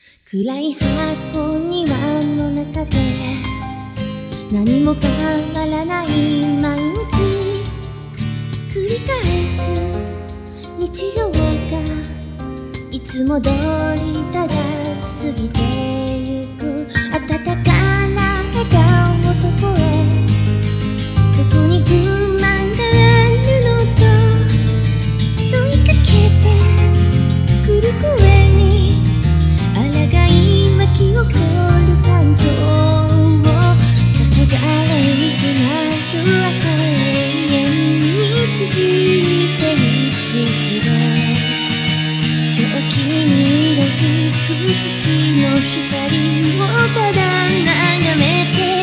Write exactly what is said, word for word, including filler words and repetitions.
暗い箱庭の中で何も変わらない毎日繰り返す日常がいつも通りただ過ぎてゆく温かな笑顔のとこへどこに不満があるのと問いかけてくる声に抗い巻き起こる感情を黄昏に迫る赤永遠に続いてゆくよ今日君に色づく月の光をただ眺めて